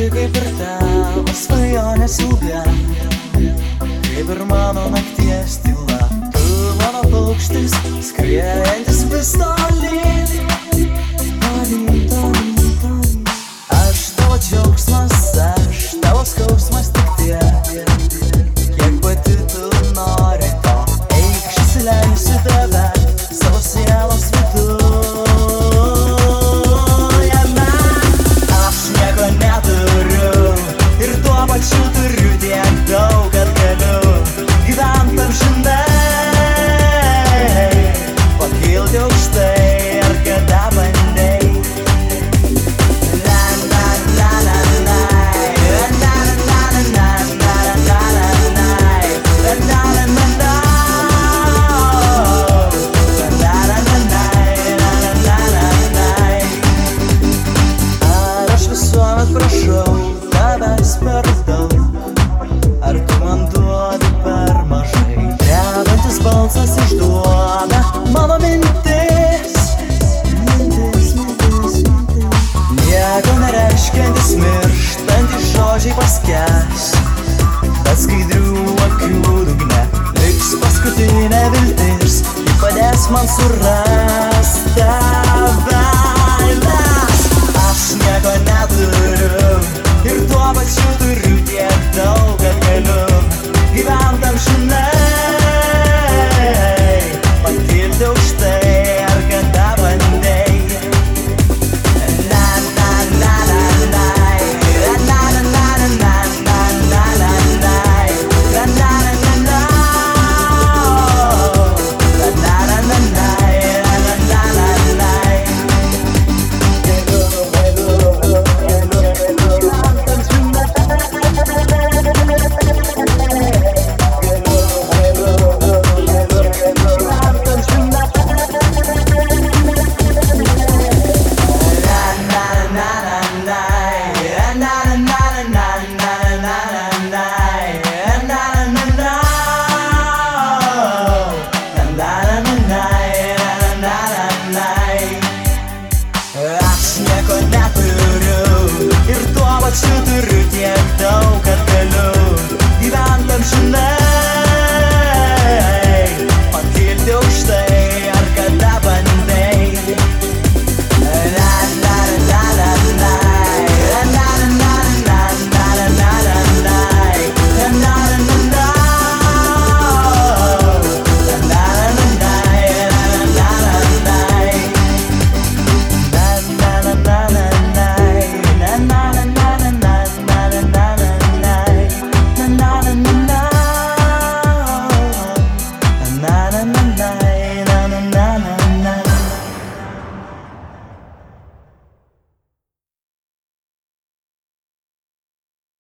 kaip ir tavo svajonės ilga, kaip ir mano nakties tyla. Tu mano paukštis, skriejantis vis tolyn, tolyn, tolyn, tolyn. Aš tavo džiaugsmas, aš tavo skausmas tik tiek, kiek pati tu nori to. Eik, aš įsileisiu tave savo sielos vidų. Pačiu turiu tiek daug, kad galiu gyvent amžinai, pakilti aukštai, ar kada bandei. La la la la la, la la la la la, la la la la, la la la la, la la la la, ar aš visuomet prašau tavęs per daug, ar tu man duodi per mažai? Drebantis balsas išduoda mano mintis, mintis, mintis, mintis. Nieko nereiškiantis mirštantis žodžiai paskęs, bet skaidrių akių dugne liks paskutinė viltis, ji padės man surasti